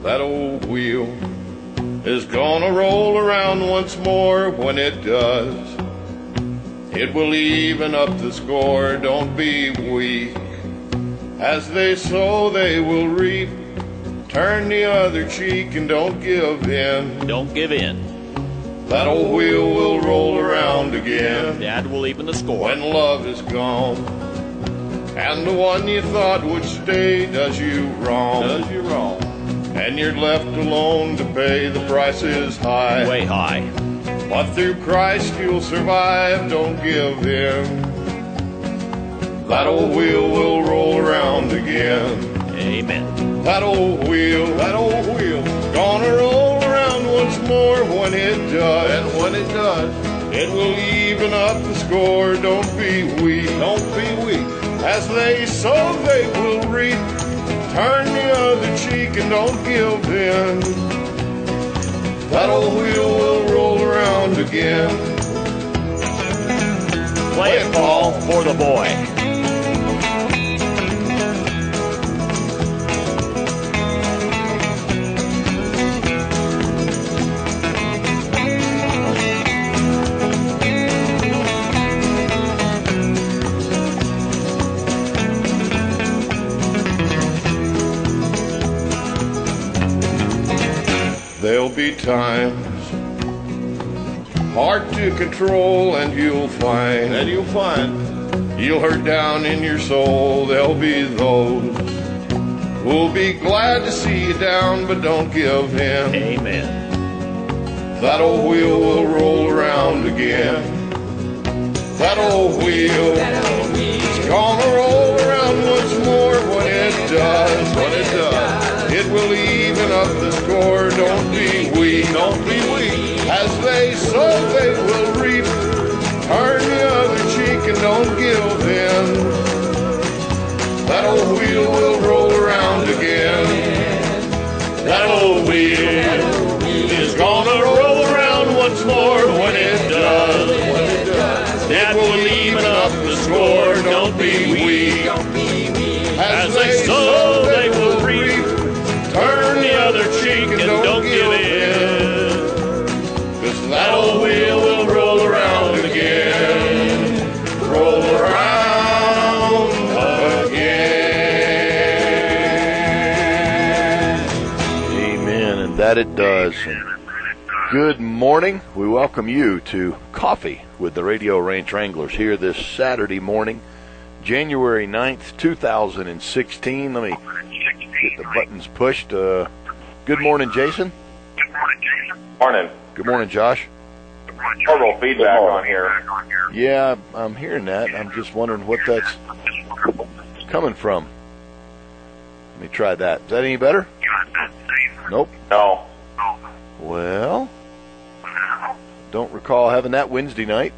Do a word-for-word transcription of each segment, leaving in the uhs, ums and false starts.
That old wheel is gonna roll around once more. When it does, it will even up the score. Don't be weak. As they sow, they will reap. Turn the other cheek and don't give in. Don't give in. That old wheel will roll around again. Dad will even the score. When love is gone, and the one you thought would stay does you wrong. Does you wrong. And you're left alone to pay. The price is high. Way high. But through Christ you'll survive. Don't give in. That old wheel will roll around again. Amen. That old wheel, that old wheel, gonna roll around once more. When it does, and when it does, it will even up the score. Don't be weak, don't be weak. As they sow, they will reap. Turn the other cheek and don't give in. That old wheel will roll around again. Play it, Paul, for the boy. There'll be times hard to control, and you'll find, and you'll find, you'll hurt down in your soul. There'll be those who'll be glad to see you down, but don't give in. Amen. That old wheel will roll around again. That old wheel is gonna roll around once more. When it does, when it does, it will even up the score. Don't be weak, don't be weak. As they sow, they will reap. Turn the other cheek and don't give in. That old wheel will roll around again. That old wheel is gonna roll around once more. When it does, when it does, it will even up the score. Don't be weak. As they sow, they will reap. Turn the other cheek and don't give in. 'Cause that old wheel will roll around again. Roll around again. Amen, and that it does. And good morning. We welcome you to Coffee with the Radio Ranch Wranglers here this Saturday morning, January ninth, two thousand sixteen. Let me get the buttons pushed. Uh, good morning, Jason. Morning. Good morning, Josh. Horrible feedback on here. Yeah, I'm hearing that. I'm just wondering what that's coming from. Let me try that. Is that any better? Nope. No. Well, don't recall having that Wednesday night.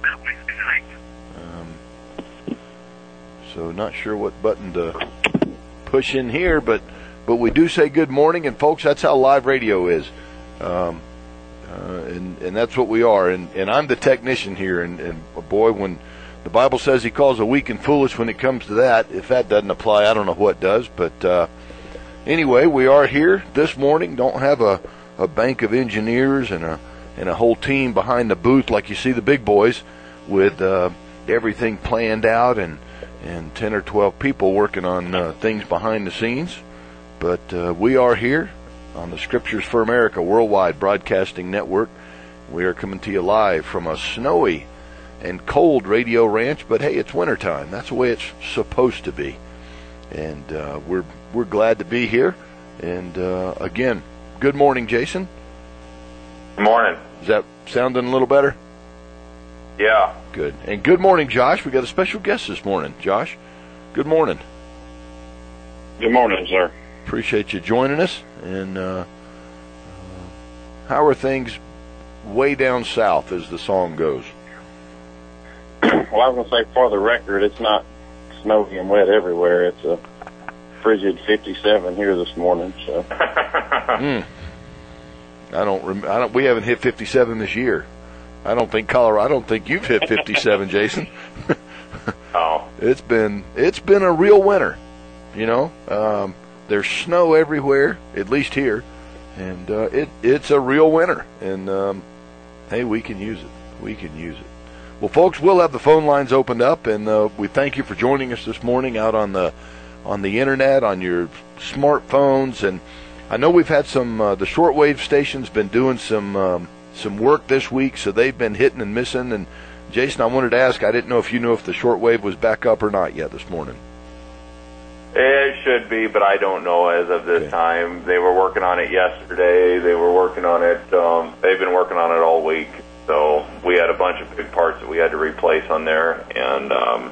Um, so not sure what button to push in here, but but we do say good morning, and folks, that's how live radio is, um, uh, and and that's what we are. And, and I'm the technician here, and, and boy, when the Bible says He calls the weak and foolish, when it comes to that, if that doesn't apply, I don't know what does. But uh, anyway, we are here this morning. Don't have a, a bank of engineers and a and a whole team behind the booth like you see the big boys with uh, everything planned out and. and ten or twelve people working on uh, things behind the scenes. But uh, we are here on the Scriptures for America Worldwide Broadcasting Network. We are coming to you live from a snowy and cold radio ranch, but hey, it's wintertime. That's the way it's supposed to be. And uh, we're we're glad to be here. And uh, again, good morning, Jason. Good morning. Is that sounding a little better? Yeah. Good. And good morning, Josh. We got a special guest this morning. Josh, good morning. Good morning, sir. Appreciate you joining us. And uh, how are things way down south, as the song goes? Well, I was going to say, for the record, it's not snowy and wet everywhere. It's a frigid fifty-seven here this morning. So. mm. I don't. Rem- I don't. We haven't hit fifty-seven this year. I don't think Colorado. I don't think you've hit fifty-seven, Jason. Oh, it's been it's been a real winter. You know, um, there's snow everywhere, at least here, and uh, it it's a real winter. And um, hey, we can use it. We can use it. Well, folks, we'll have the phone lines opened up, and uh, we thank you for joining us this morning out on the on the internet, on your smartphones. And I know we've had some uh, the shortwave stations been doing some um, some work this week, so they've been hitting and missing. And Jason, I wanted to ask, I didn't know if you knew if the shortwave was back up or not yet this morning. It should be, but I don't know as of this Okay. time. They were working on it yesterday. They were working on it. Um, they've been working on it all week. So we had a bunch of big parts that we had to replace on there, and um,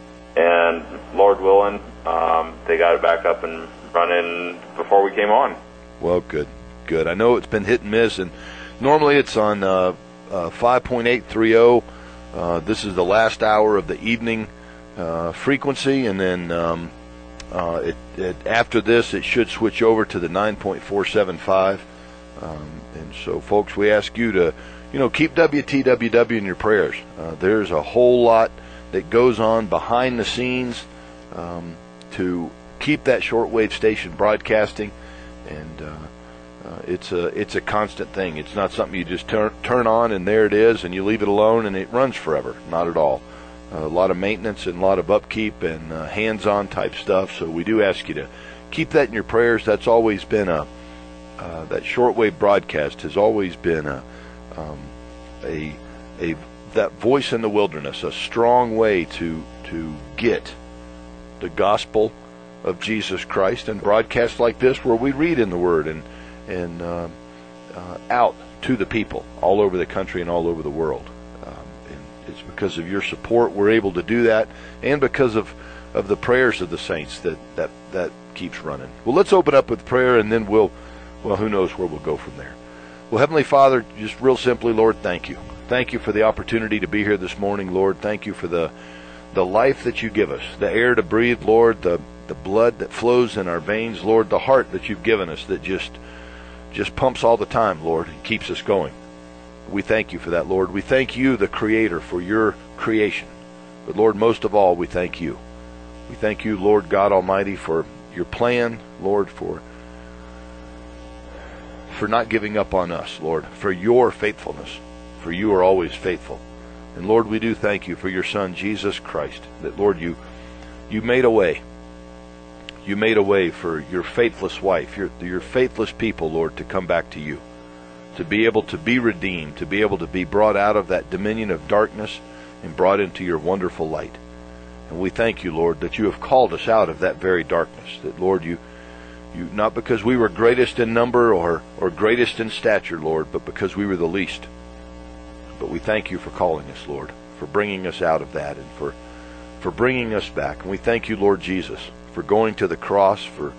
and Lord willing, um, they got it back up and running before we came on. Well, good, good. I know it's been hit and miss, and normally it's on uh, uh, five point eight three zero. Uh, this is the last hour of the evening uh, frequency, and then um, uh, it, it, after this, it should switch over to the nine point four seven five. Um, and so, folks, we ask you to, you know, keep W T W W in your prayers. Uh, there's a whole lot that goes on behind the scenes um, to keep that shortwave station broadcasting, and uh, uh, it's a it's a constant thing. It's not something you just turn turn on and there it is, and you leave it alone and it runs forever. Not at all. Uh, a lot of maintenance and a lot of upkeep and uh, hands-on type stuff. So we do ask you to keep that in your prayers. That's always been a uh, that shortwave broadcast has always been a um, a a that voice in the wilderness, a strong way to to get the gospel of Jesus Christ, and broadcasts like this where we read in the Word and and uh, uh, out to the people all over the country and all over the world. Um, and it's because of your support we're able to do that, and because of, of the prayers of the saints that, that, that keeps running. Well, let's open up with prayer, and then we'll, well, who knows where we'll go from there. Well, Heavenly Father, just real simply, Lord, thank you. Thank you for the opportunity to be here this morning, Lord. Thank you for the the life that you give us, the air to breathe, Lord, the the blood that flows in our veins, Lord, the heart that you've given us that just just pumps all the time, Lord, and keeps us going. We thank you for that, Lord. We thank you, the Creator, for your creation. But, Lord, most of all, we thank you. We thank you, Lord God Almighty, for your plan, Lord, for for not giving up on us, Lord, for your faithfulness, for you are always faithful. And, Lord, we do thank you for your Son, Jesus Christ, that, Lord, you you made a way. You made a way for your faithless wife, your, your faithless people, Lord, to come back to you, to be able to be redeemed, to be able to be brought out of that dominion of darkness and brought into your wonderful light. And we thank you, Lord, that you have called us out of that very darkness, that, Lord, you, you not because we were greatest in number or, or greatest in stature, Lord, but because we were the least. But we thank you for calling us, Lord, for bringing us out of that and for, for bringing us back. And we thank you, Lord Jesus, for going to the cross, for,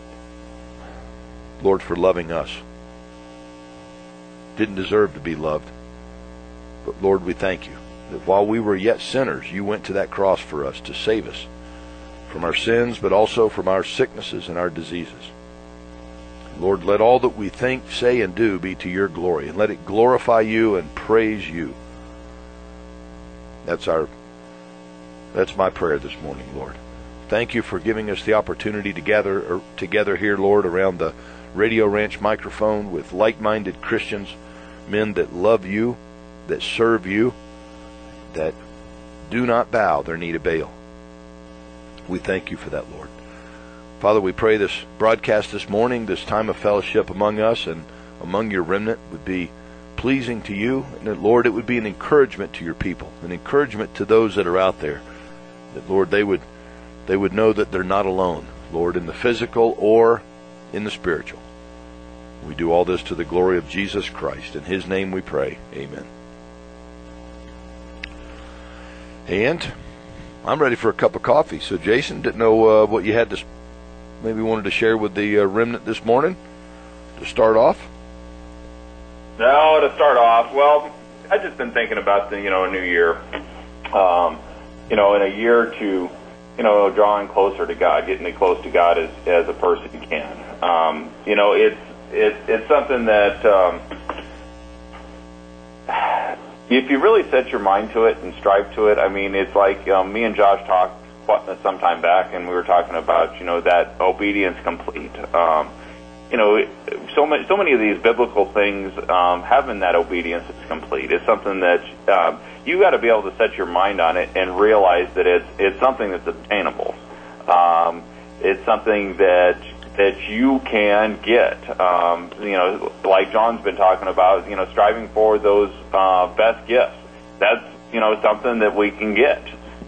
Lord, for loving us. Didn't deserve to be loved. But, Lord, we thank you that while we were yet sinners, you went to that cross for us to save us from our sins, but also from our sicknesses and our diseases. Lord, let all that we think, say, and do be to your glory, and let it glorify you and praise you. That's our, that's my prayer this morning, Lord. Thank you for giving us the opportunity to gather or together here, Lord, around the Radio Ranch microphone with like-minded Christians, men that love you, that serve you, that do not bow their knee to Baal. We thank you for that, Lord. Father, we pray this broadcast this morning, this time of fellowship among us and among your remnant would be pleasing to you, and that, Lord, it would be an encouragement to your people, an encouragement to those that are out there, that, Lord, they would they would know that they're not alone, Lord, in the physical or in the spiritual. We do all this to the glory of Jesus Christ. In his name we pray. Amen. And I'm ready for a cup of coffee. So, Jason, didn't know uh, what you had to maybe wanted to share with the uh, remnant this morning to start off. No, to start off, well, I've just been thinking about the, you know, a new year. Um, you know, in a year or two, you know, drawing closer to God, getting close to God as, as a person can. Um, you know, it's, it, it's something that, um, if you really set your mind to it and strive to it, I mean, it's like um, me and Josh talked some time back, and we were talking about, you know, that obedience complete. Um, you know, so many, so many of these biblical things, um, having that obedience is complete is something that um, you got to be able to set your mind on it and realize that it's it's something that's obtainable. Um, it's something that that you can get. Um, you know, like John's been talking about, you know, striving for those uh, best gifts. That's, you know, something that we can get.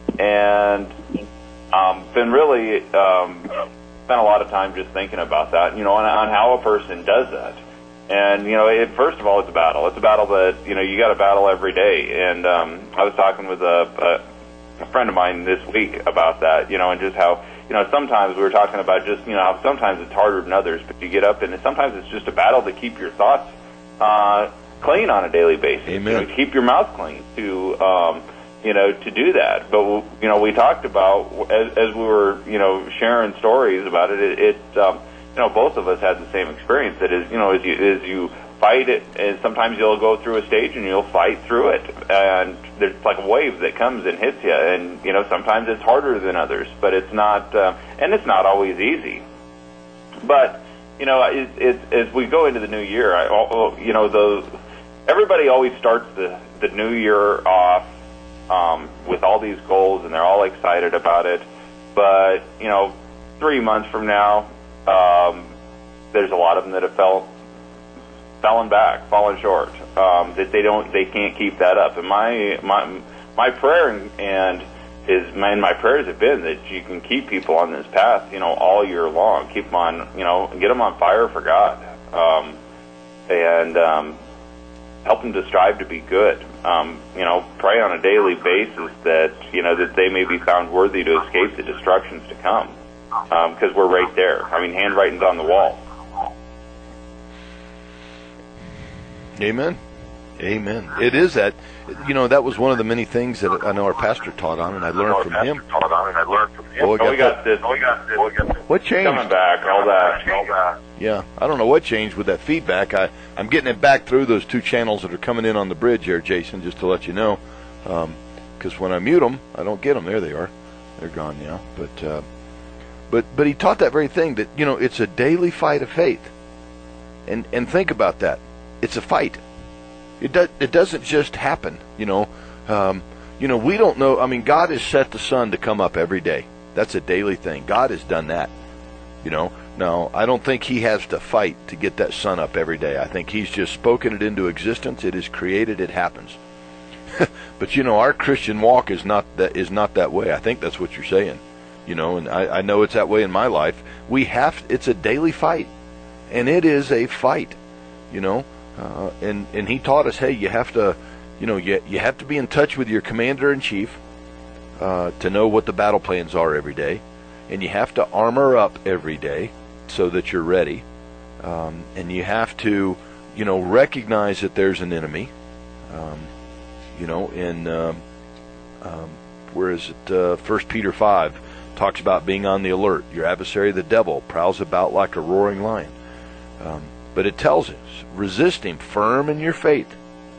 And um, been really um, spent a lot of time just thinking about that, you know, on, on how a person does that. And, you know, it, first of all, it's a battle. It's a battle that, you know, you got to battle every day. And um, I was talking with a, a, a friend of mine this week about that, you know, and just how, you know, sometimes we were talking about just, you know, how sometimes it's harder than others, but you get up and sometimes it's just a battle to keep your thoughts uh, clean on a daily basis. Amen. You know, keep your mouth clean to, um, you know, to do that. But, you know, we talked about, as, as we were, you know, sharing stories about it, it, it um, you know, both of us had the same experience. That is, you know, as you, as you fight it, and sometimes you'll go through a stage and you'll fight through it. And there's like a wave that comes and hits you. And, you know, sometimes it's harder than others, but it's not, uh, and it's not always easy. But, you know, it, it, as we go into the new year, I, you know, the, everybody always starts the, the new year off um, with all these goals, and they're all excited about it. But, you know, three months from now, um, there's a lot of them that have fell, fallen back, fallen short. Um, that they don't, they can't keep that up. And my my my prayer and, and is, man, my prayers have been that you can keep people on this path, you know, all year long. Keep them on, you know, get them on fire for God, um, and um, help them to strive to be good. Um, you know, pray on a daily basis that, you know, that they may be found worthy to escape the destructions to come. Because um, we're right there. I mean, handwriting's on the wall. Amen. Amen. It is that. You know, that was one of the many things that I know our pastor taught on, and I learned from him. Oh, we got this. What changed? Coming back, all that, all that. Yeah, I don't know what changed with that feedback. I, I'm getting it back through those two channels that are coming in on the bridge there, Jason, just to let you know. Because um, when I mute them, I don't get them. There they are. They're gone now. But, uh, but, but he taught that very thing, that, you know, it's a daily fight of faith. And, and think about that. It's a fight. It does. It doesn't just happen, you know. Um, you know, we don't know. I mean, God has set the sun to come up every day. That's a daily thing. God has done that, you know. Now, I don't think He has to fight to get that sun up every day. I think He's just spoken it into existence. It is created. It happens. But you know, our Christian walk is not that is not that way. I think that's what you're saying, you know. And I, I know it's that way in my life. We have. It's a daily fight, and it is a fight, you know. Uh, and, and he taught us, hey, you have to, you know, you, you have to be in touch with your commander-in-chief uh, to know what the battle plans are every day. And you have to armor up every day so that you're ready. Um, and you have to, you know, recognize that there's an enemy. Um, you know, in, um, um, where is it, uh, First Peter five talks about being on the alert. Your adversary, the devil, prowls about like a roaring lion. Um, But it tells us, resist him, firm in your faith,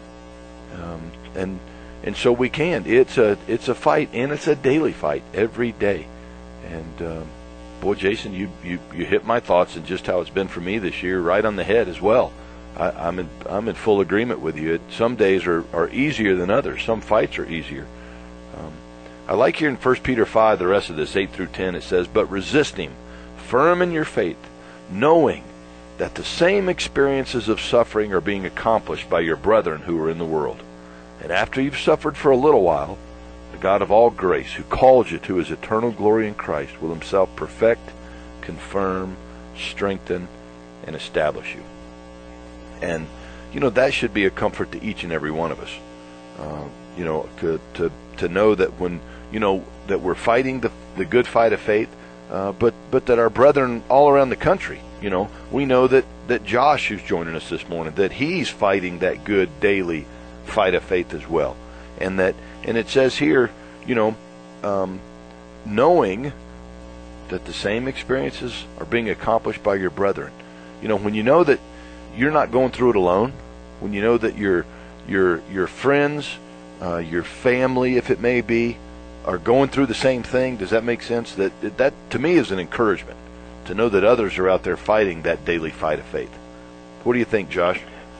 um, and and so we can. It's a it's a fight, and it's a daily fight every day. And um, boy, Jason, you, you you hit my thoughts and just how it's been for me this year, right on the head as well. I, I'm in I'm in full agreement with you. It, some days are, are easier than others. Some fights are easier. Um, I like here in First Peter five, the rest of this eight through ten. It says, "But resist him, firm in your faith, knowing that the same experiences of suffering are being accomplished by your brethren who are in the world. And after you've suffered for a little while, the God of all grace, who called you to His eternal glory in Christ, will Himself perfect, confirm, strengthen, and establish you." And, you know, that should be a comfort to each and every one of us. Uh, you know, to, to, to know that when, you know, that we're fighting the, the good fight of faith, uh, but, but that our brethren all around the country, you know, we know that, that Josh, who's joining us this morning, that he's fighting that good daily fight of faith as well. And that, and it says here, you know, um, knowing that the same experiences are being accomplished by your brethren. You know, when you know that you're not going through it alone, when you know that your your your friends, uh, your family, if it may be, are going through the same thing. Does that make sense? That that to me is an encouragement to know that others are out there fighting that daily fight of faith. What do you think, Josh?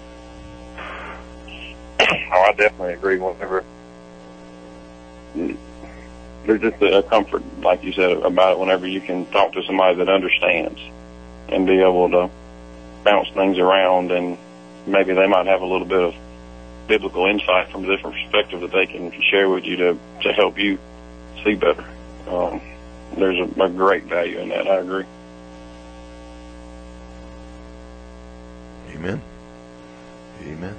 Oh, I definitely agree. Whenever there's just a comfort, like you said, about it. Whenever you can talk to somebody that understands and be able to bounce things around, and maybe they might have a little bit of biblical insight from a different perspective that they can share with you to to help you see better. Um, there's a, a great value in that. I agree. Amen. Amen.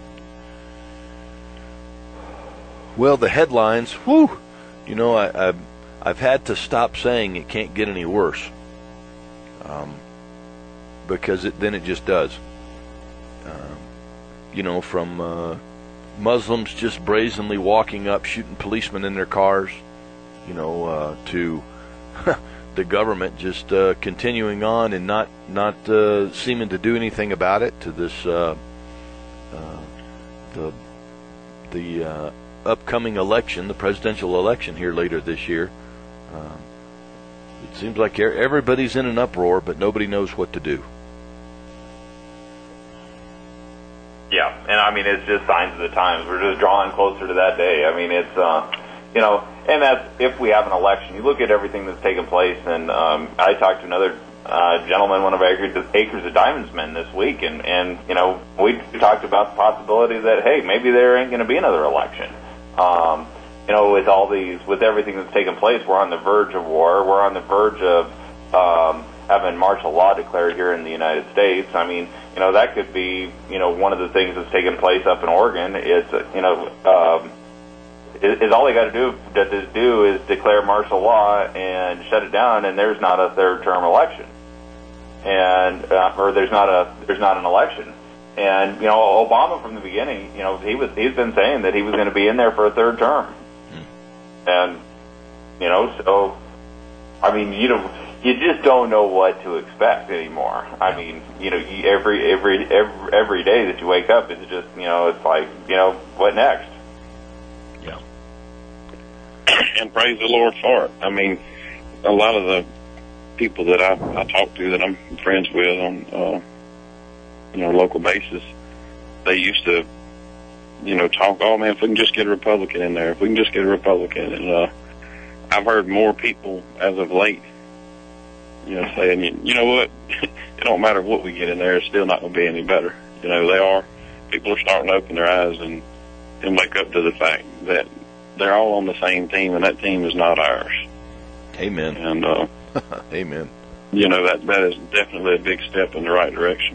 Well, the headlines, whew, you know, I, I've, I've had to stop saying it can't get any worse, um, because it, then it just does. Um, you know, from uh, Muslims just brazenly walking up, shooting policemen in their cars, you know, uh, to the government just uh, continuing on and not not uh, seeming to do anything about it, to this uh, uh, the the uh, upcoming election, the presidential election here later this year. Um, it seems like everybody's in an uproar, but nobody knows what to do. Yeah, and I mean, it's just signs of the times. We're just drawing closer to that day. I mean, it's, uh, you know, and that's if we have an election. You look at everything that's taken place, and um, I talked to another uh, gentleman, one of Acres, Acres of Diamonds men this week, and, and, you know, we talked about the possibility that, hey, maybe there ain't going to be another election. Um, you know, with all these, with everything that's taken place, we're on the verge of war. We're on the verge of um, having martial law declared here in the United States. I mean, you know, that could be, you know, one of the things that's taking place up in Oregon is, you know, um, is, is all they got to do, to do is declare martial law and shut it down, and there's not a third term election. And, uh, or there's not a, there's not an election. And, you know, Obama from the beginning, you know, he was, he's been saying that he was going to be in there for a third term. Hmm. And, you know, so, I mean, you know, you just don't know what to expect anymore. I mean, you know, you, every, every, every, every day that you wake up, it's just, you know, it's like, you know, what next? Yeah. And praise the Lord for it. I mean, a lot of the people that I, I talk to that I'm friends with on, uh, you know, local basis, they used to, you know, talk, oh man, if we can just get a Republican in there, if we can just get a Republican. And uh, I've heard more people as of late, you know, saying, you, you know what, it don't matter what we get in there, it's still not going to be any better. You know, they are, people are starting to open their eyes and, and wake up to the fact that they're all on the same team, and that team is not ours. Amen. And, uh, amen. You know, that, that is definitely a big step in the right direction.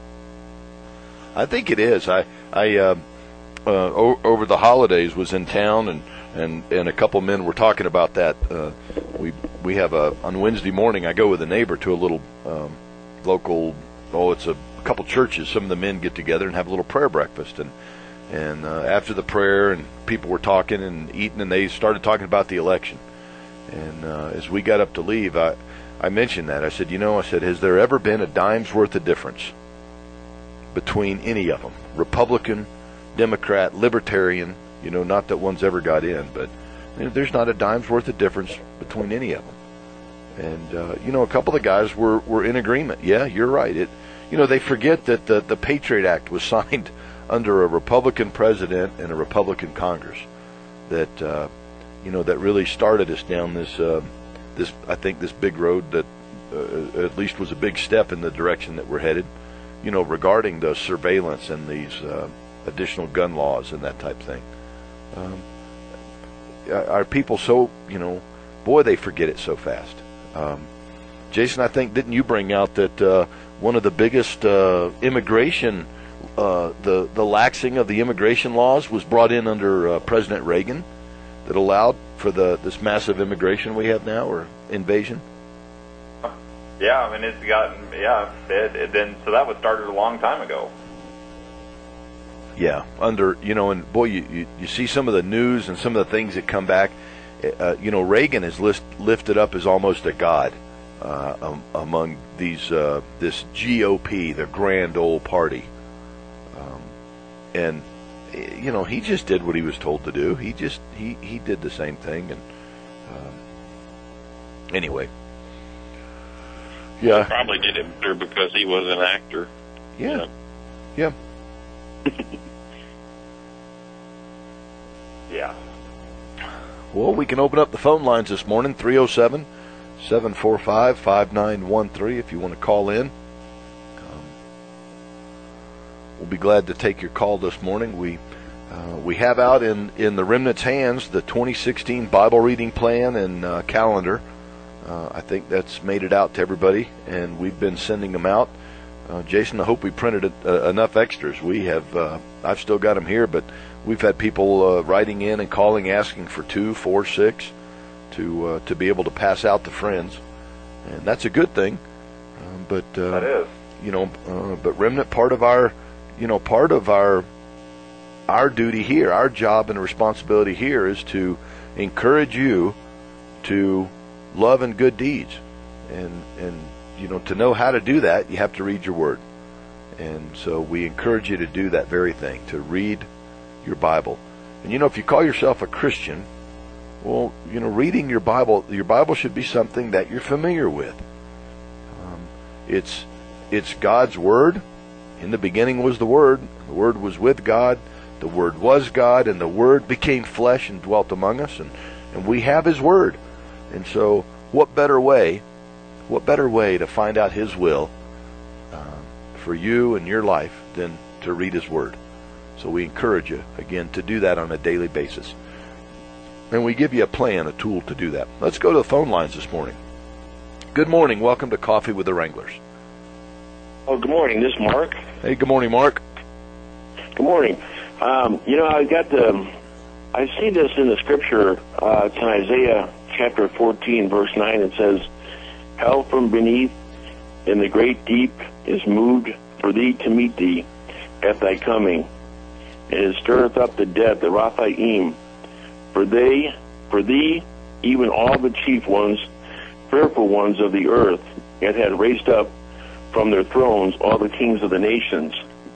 I think it is. I, I uh, uh, o- over the holidays was in town, and, and, and a couple men were talking about that. Uh, we we have a on Wednesday morning. I go with a neighbor to a little um, local. Oh, it's a couple churches. Some of the men get together and have a little prayer breakfast, and and uh, after the prayer, and people were talking and eating, and they started talking about the election. And uh, as we got up to leave, I I mentioned that. I said, you know, I said, has there ever been a dime's worth of difference between any of them, Republican, Democrat, Libertarian? You know, not that one's ever got in, but you know, there's not a dime's worth of difference between any of them. And uh, you know, a couple of the guys were, were in agreement. Yeah, you're right. It, you know, they forget that the, the Patriot Act was signed under a Republican president and a Republican Congress. That uh, you know, that really started us down this uh, this I think this big road that uh, at least was a big step in the direction that we're headed. You know, regarding the surveillance and these uh, additional gun laws and that type of thing. Um, are people so, you know, boy, they forget it so fast. Um, Jason, I think, didn't you bring out that uh, one of the biggest uh, immigration, uh, the, the laxing of the immigration laws was brought in under uh, President Reagan that allowed for the this massive immigration we have now, or invasion? Yeah, I mean, it's gotten, yeah, it, it then, so that was started a long time ago. Yeah, under, you know, and boy, you, you, you see some of the news and some of the things that come back. Uh, you know, Reagan is list, lifted up as almost a god uh, um, among these, uh, this G O P, the grand old party. Um, and, you know, he just did what he was told to do. He just, he, he did the same thing. And, Um, anyway. Yeah. He probably did it better because he was an actor. Yeah. Yeah. Yeah. Well, we can open up the phone lines this morning, three oh seven, seven four five, five nine one three, if you want to call in. Um, we'll be glad to take your call this morning. We uh, we have out in, in the Remnant's hands the twenty sixteen Bible reading plan and uh, calendar. Uh, I think that's made it out to everybody, and we've been sending them out. Uh, Jason, I hope we printed uh, enough extras. We have, uh, I've still got them here, but we've had people uh, writing in and calling, asking for two, four, six, to uh, to be able to pass out to friends, and that's a good thing. Um, but uh, That is. you know, uh, but Remnant, part of our, you know, part of our our duty here, our job and responsibility here is to encourage you to love and good deeds, and and you know, to know how to do that, you have to read your Word, and so we encourage you to do that very thing, to read your Bible. And you know, if you call yourself a Christian, well, you know, reading your Bible, your Bible should be something that you're familiar with. Um, it's it's God's Word. In the beginning was the Word. The Word was with God. The Word was God, and the Word became flesh and dwelt among us. And, and we have His Word. And so, what better way, what better way to find out His will uh, for you and your life than to read His Word? So we encourage you, again, to do that on a daily basis. And we give you a plan, a tool to do that. Let's go to the phone lines this morning. Good morning. Welcome to Coffee with the Wranglers. Oh, good morning. This is Mark. Hey, good morning, Mark. Good morning. Um, you know, I got the, I see this in the scripture. Uh, it's in Isaiah chapter fourteen, verse nine. It says, "Hell from beneath and the great deep is moved for thee to meet thee at thy coming. And it stirreth up the dead, the Raphaim. For they, for thee, even all the chief ones, fearful ones of the earth, it had raised up from their thrones all the kings of the nations."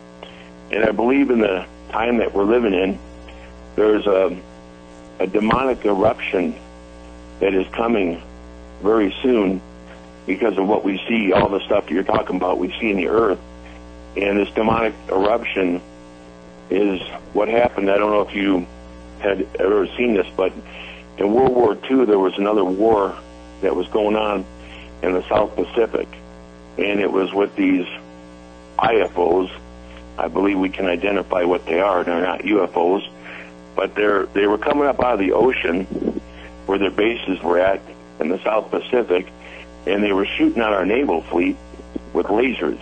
And I believe in the time that we're living in, there's a, a demonic eruption that is coming very soon because of what we see, all the stuff that you're talking about, we see in the earth. And this demonic eruption is what happened. I don't know if you had ever seen this, but in World War Two, there was another war that was going on in the South Pacific. And it was with these I F Os. I believe we can identify what they are. They're not U F Os, but they're they were coming up out of the ocean where their bases were at in the South Pacific, and they were shooting at our naval fleet with lasers.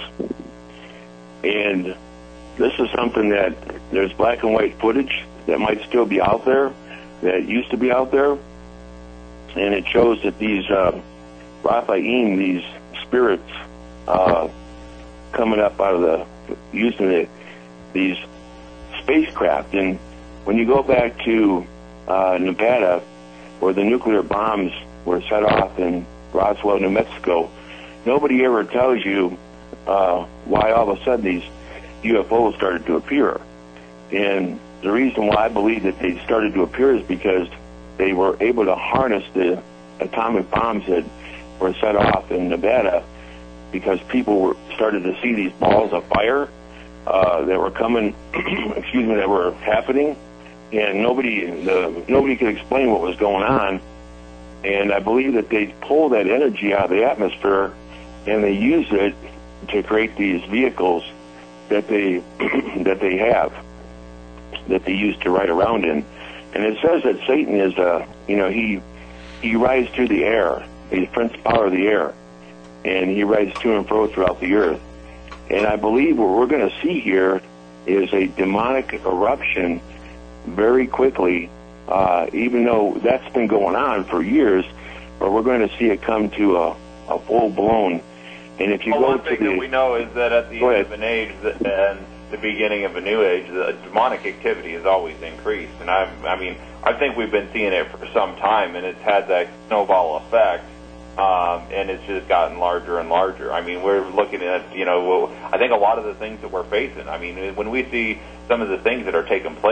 And this is something that there's black and white footage that might still be out there, that used to be out there, and it shows that these uh, Raphaim, these spirits, uh, coming up out of the using the, these spacecraft. And when you go back to uh, Nevada, where the nuclear bombs were set off in Roswell, New Mexico, nobody ever tells you uh, why all of a sudden these U F Os started to appear. And the reason why I believe that they started to appear is because they were able to harness the atomic bombs that were set off in Nevada, because people were started to see these balls of fire uh, that were coming, excuse me, that were happening, and nobody, the, nobody could explain what was going on. And I believe that they pull that energy out of the atmosphere, and they use it to create these vehicles that they that they have, that they use to ride around in. And it says that Satan is, uh, you know, he he rides through the air. He's prince power of the air, and he rides to and fro throughout the earth. And I believe what we're going to see here is a demonic eruption very quickly, uh, even though that's been going on for years, but we're going to see it come to a, a full-blown. And if you well, go one to thing the, that we know is that at the Go end ahead. of an age and the beginning of a new age, the demonic activity has always increased. And I, I mean, I think we've been seeing it for some time, and it's had that snowball effect, um, and it's just gotten larger and larger. I mean, we're looking at, you know, I think a lot of the things that we're facing. I mean, when we see some of the things that are taking place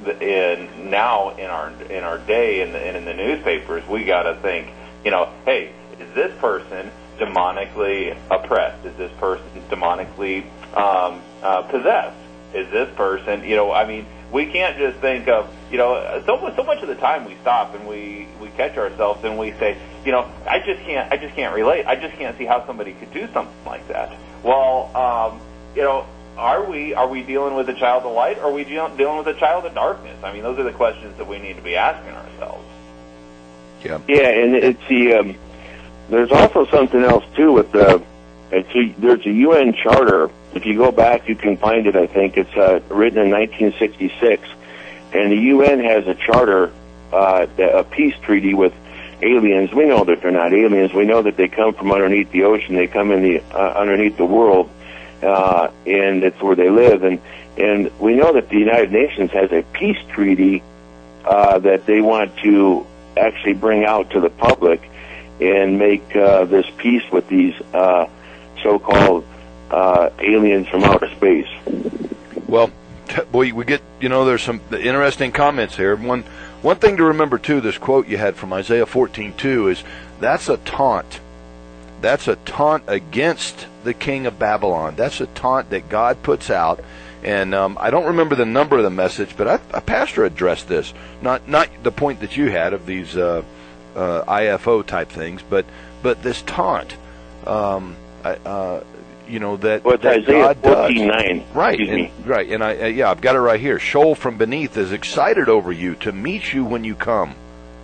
in now in our in our day and in, in the newspapers, we got to think, you know, hey, is this person demonically oppressed? Is this person demonically um, uh, possessed? Is this person, you know, I mean, we can't just think of, you know, so so much of the time we stop and we we catch ourselves and we say, you know, I just can't I just can't relate. I just can't see how somebody could do something like that. Well, um, you know. Are we are we dealing with a child of light, or are we dealing with a child of darkness? I mean, those are the questions that we need to be asking ourselves. Yeah. Yeah, and it's the um, there's also something else too with the it's a, there's a U N charter. If you go back, you can find it. I think it's uh, written in nineteen sixty-six, and the U N has a charter, uh, a peace treaty with aliens. We know that they're not aliens. We know that they come from underneath the ocean. They come in the uh, underneath the world. Uh, and it's where they live, and and we know that the United Nations has a peace treaty uh, that they want to actually bring out to the public and make uh, this peace with these uh, so-called uh, aliens from outer space. Well, boy, we get, you know, there's some interesting comments here. One one thing to remember too, this quote you had from Isaiah fourteen two is that's a taunt. That's a taunt against the king of Babylon. That's a taunt that God puts out. And um, I don't remember the number of the message, but I, a pastor addressed this. Not not the point that you had of these uh, uh, I F O type things, but but this taunt, um, uh, you know, that, well, it's that Isaiah God fourteen does. nine. Right, Excuse and, me. right. And I uh, yeah, I've got it right here. Sheol from beneath is excited over you to meet you when you come.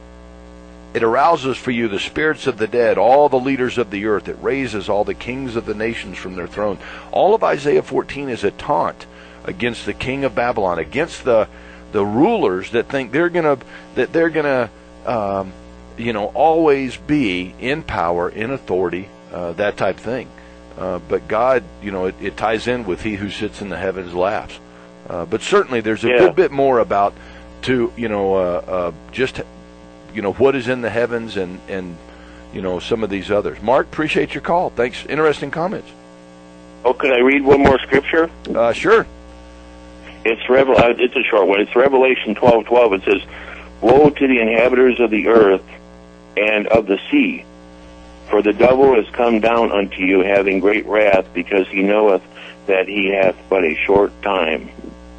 It arouses for you the spirits of the dead, all the leaders of the earth. It raises all the kings of the nations from their throne. All of Isaiah fourteen is a taunt against the king of Babylon, against the the rulers that think they're gonna that they're gonna um, you know always be in power, in authority, uh, that type thing. Uh, but God, you know, it, it ties in with He who sits in the heavens laughs. Uh, but certainly, there's a yeah. good bit more about to you know uh, uh, just. you know, what is in the heavens and, and, you know, some of these others. Mark, appreciate your call. Thanks. Interesting comments. Oh, could I read one more scripture? Uh, sure. It's Revel. Uh, it's a short one. It's Revelation twelve twelve. It says, "Woe to the inhabitants of the earth and of the sea, for the devil is come down unto you, having great wrath, because he knoweth that he hath but a short time."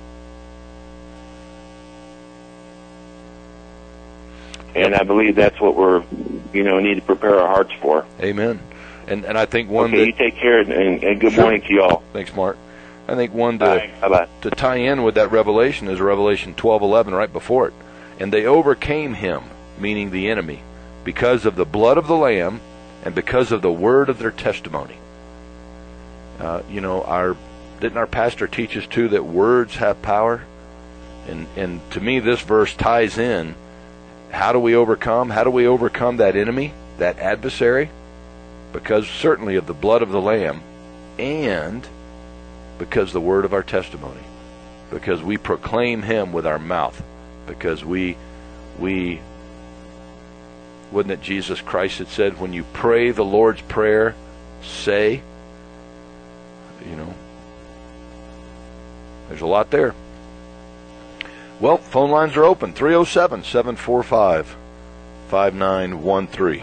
And I believe that's what we're, you know, need to prepare our hearts for. Amen. And and I think one okay, that, you take care, and, and good sure. morning to y'all. Thanks, Mark. I think one to, Bye-bye. to tie in with that Revelation is Revelation twelve eleven right before it. And they overcame him, meaning the enemy, because of the blood of the Lamb and because of the word of their testimony. Uh, you know, our didn't our pastor teach us too that words have power? And and to me, this verse ties in. How do we overcome? How do we overcome that enemy, that adversary? Because certainly of the blood of the Lamb and because the word of our testimony. Because we proclaim him with our mouth. Because we, we, wasn't it Jesus Christ that said, when you pray the Lord's Prayer, say, you know, there's a lot there. Well, phone lines are open, three oh seven, seven four five, five nine one three.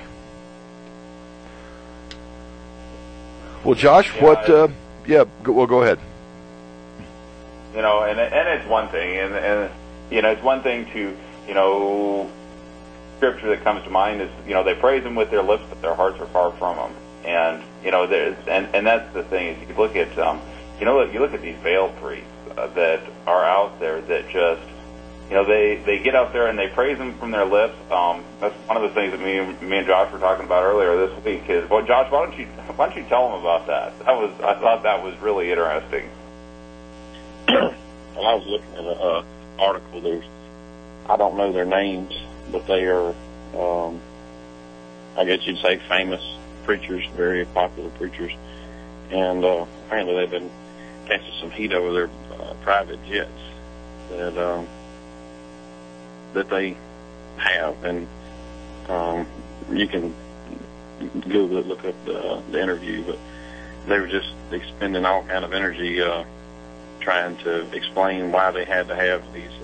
Well, Josh, yeah, what, uh, yeah, go, well, go ahead. You know, and and it's one thing, and, and, you know, it's one thing to, you know, scripture that comes to mind is, you know, they praise him with their lips, but their hearts are far from him. And, you know, there's, and, and that's the thing, is you look at, um, you know, you look at these veiled priests uh, that are out there that just, you know, they, they get out there and they praise him from their lips. Um, that's one of the things that me, me and Josh were talking about earlier this week is, well, Josh, why don't you why don't you tell them about that? That was I thought that was really interesting. Well, I was looking at an uh, article. There's, I don't know their names, but they are, um, I guess you'd say, famous preachers, very popular preachers, and uh, apparently they've been catching some heat over their uh, private jets that. Um, that they have, and um, you can Google it, look up the, the interview, but they were just expending all kind of energy uh, trying to explain why they had to have these uh,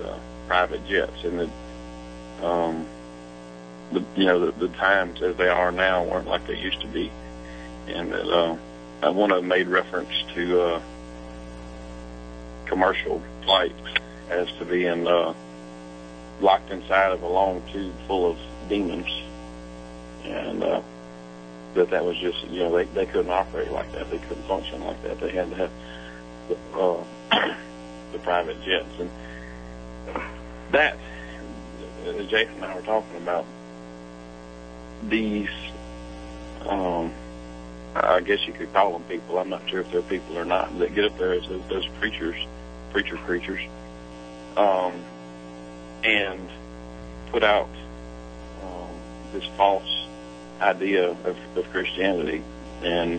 private jets, and the, um, the you know the, the times as they are now weren't like they used to be, and that uh, one of them made reference to uh, commercial flights as to being uh, locked inside of a long tube full of demons, and uh, that that was just, you know, they, they couldn't operate like that. They couldn't function like that. They had to have the, uh, the private jets. And that, as Jason and I were talking about, these, um, I guess you could call them people. I'm not sure if they're people or not, that get up there as those, those preachers, preacher creatures, um, and put out um, this false idea of, of Christianity, and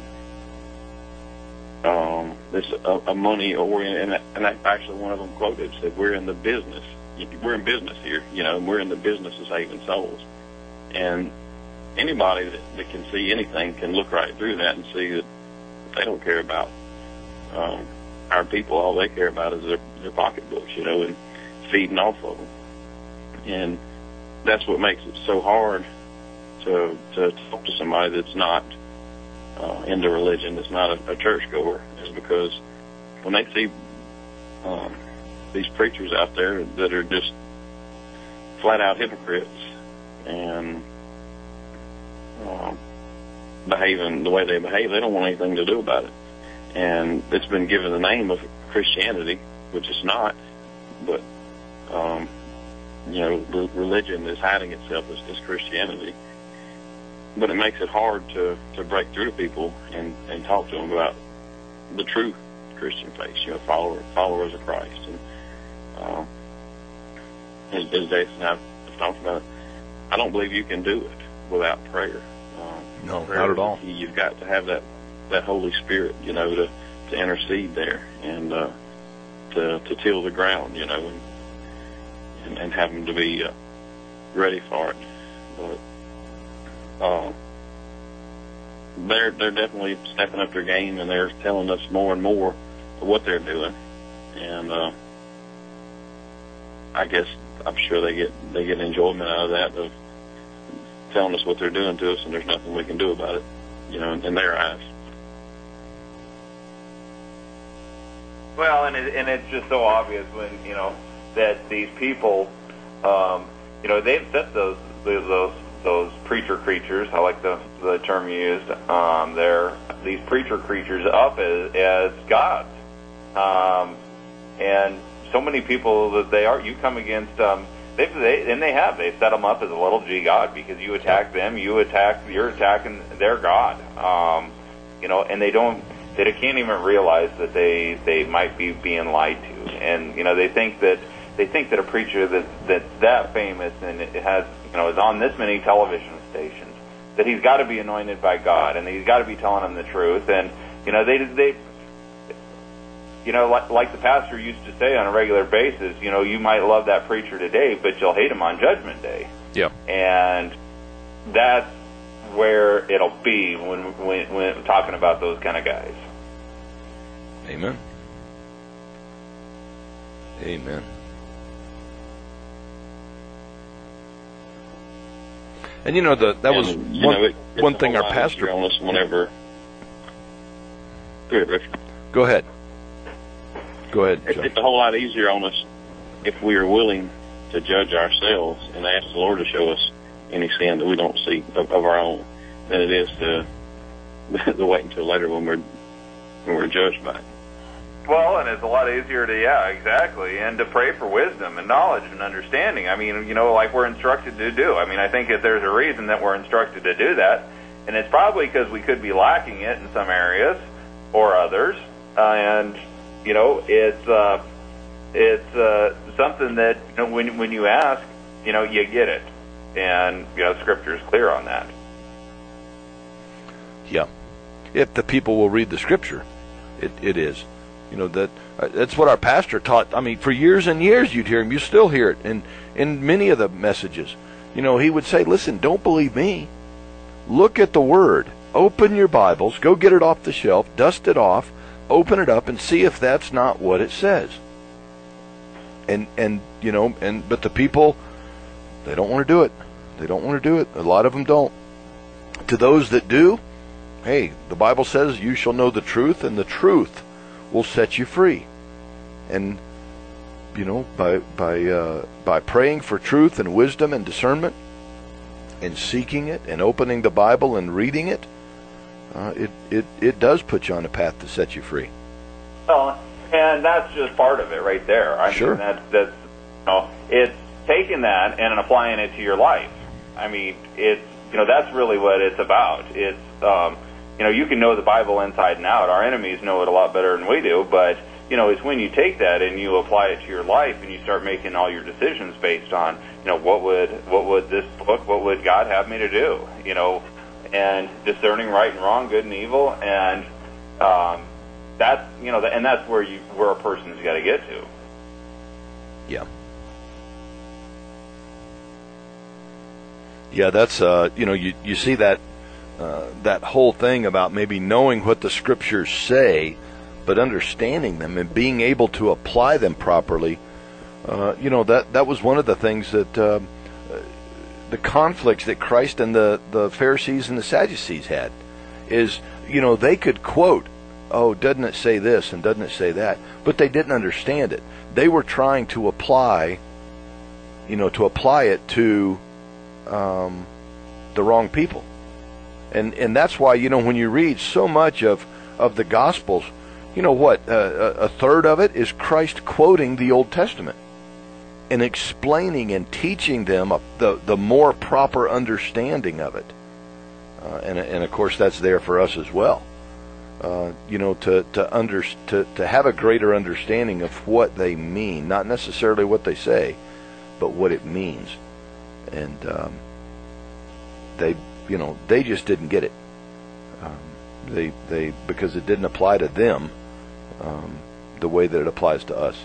um, this a, a money oriented, and, and I, actually one of them quoted said, "We're in the business. We're in business here. You know, we're in the business of saving souls." And anybody that, that can see anything can look right through that and see that they don't care about um, our people. All they care about is their, their pocketbooks, you know, and feeding off of them. And that's what makes it so hard to to talk to somebody that's not uh, into religion, that's not a, a churchgoer, is because when they see um, these preachers out there that are just flat out hypocrites and um, behaving the way they behave, they don't want anything to do about it. And it's been given the name of Christianity, which it's not, but um, you know, re- religion is hiding itself as, as Christianity. But it makes it hard to, to break through to people and, and talk to them about the true Christian faith, you know, follower, followers of Christ. And um, as, as Jason and I have talked about, I don't believe you can do it without prayer. Um, no, prayer not at all. You've got to have that, that Holy Spirit, you know, to, to intercede there and uh, to, to till the ground, you know, and, and, and have them to be uh, ready for it. But Uh, they're they're definitely stepping up their game, and they're telling us more and more of what they're doing, and uh, I guess I'm sure they get they get enjoyment out of that, of telling us what they're doing to us, and there's nothing we can do about it, you know, in, in their eyes. Well, and it, and it's just so obvious when, you know, that these people, um, you know, they've set those those. those preacher creatures, I like the the term you used, um, they're these preacher creatures up as, as gods. Um, and so many people that they are, you come against, um, they, they, and they have, they set them up as a little g God, because you attack them, you attack, you're attacking their God. Um, you know, and they don't, they can't even realize that they, they might be being lied to. And, you know, they think that, they think that a preacher that, that's that famous and it has, you know, is on this many television stations, that he's got to be anointed by God, and he's got to be telling them the truth. And, you know, they, they, you know, like, like the pastor used to say on a regular basis, you know, you might love that preacher today, but you'll hate him on Judgment Day. Yeah. And that's where it'll be when, when, when talking about those kind of guys. Amen. Amen. And you know, the that was and, one, know, it, one thing our pastor. On us whenever. Go ahead, Richard. Go ahead. Go ahead. It, it's a whole lot easier on us if we are willing to judge ourselves and ask the Lord to show us any sin that we don't see of, of our own, than it is to, to wait until later when we're when we're judged by it. Well, and it's a lot easier to, yeah, exactly, and to pray for wisdom and knowledge and understanding. I mean, you know, like we're instructed to do. I mean, I think that there's a reason that we're instructed to do that, and it's probably because we could be lacking it in some areas or others, uh, and, you know, it's uh, it's uh, something that, you know, when, when you ask, you know, you get it, and, you know, Scripture is clear on that. Yeah. If the people will read the Scripture, it, it is. You know, that uh, that's what our pastor taught. I mean, for years and years you'd hear him. You still hear it in, in many of the messages. You know, he would say, listen, don't believe me. Look at the Word. Open your Bibles. Go get it off the shelf. Dust it off. Open it up and see if that's not what it says. and and you know, and but the people, they don't want to do it. They don't want to do it. A lot of them don't. To those that do, hey, the Bible says, "You shall know the truth, and the truth will set you free." And you know, by by uh, by praying for truth and wisdom and discernment, and seeking it, and opening the Bible and reading it, uh, it it it does put you on a path to set you free. Well, and that's just part of it right there. I Sure. mean, that's that's you know, it's taking that and applying it to your life. I mean, it's you know that's really what it's about. It's um, you know you can know the Bible inside and out. Our enemies know it a lot better than we do, but you know, it's when you take that and you apply it to your life and you start making all your decisions based on, you know, what would what would this book, what would God have me to do, you know, and discerning right and wrong, good and evil, and um, that's you know, and that's where you where a person's got to get to. Yeah. Yeah, that's uh, you know, you you see that uh, that whole thing about maybe knowing what the scriptures say, but understanding them and being able to apply them properly. Uh, you know, that that was one of the things that uh, the conflicts that Christ and the, the Pharisees and the Sadducees had is, you know, they could quote, oh, doesn't it say this and doesn't it say that? But they didn't understand it. They were trying to apply, you know, to apply it to um, the wrong people. And and that's why, you know, when you read so much of, of the Gospels, you know what, uh, a third of it is Christ quoting the Old Testament and explaining and teaching them a, the, the more proper understanding of it. Uh, and, and of course that's there for us as well. Uh, you know, to to, under, to to have a greater understanding of what they mean, not necessarily what they say, but what it means. And um, they, you know, they just didn't get it. Um, they they because it didn't apply to them um, the way that it applies to us.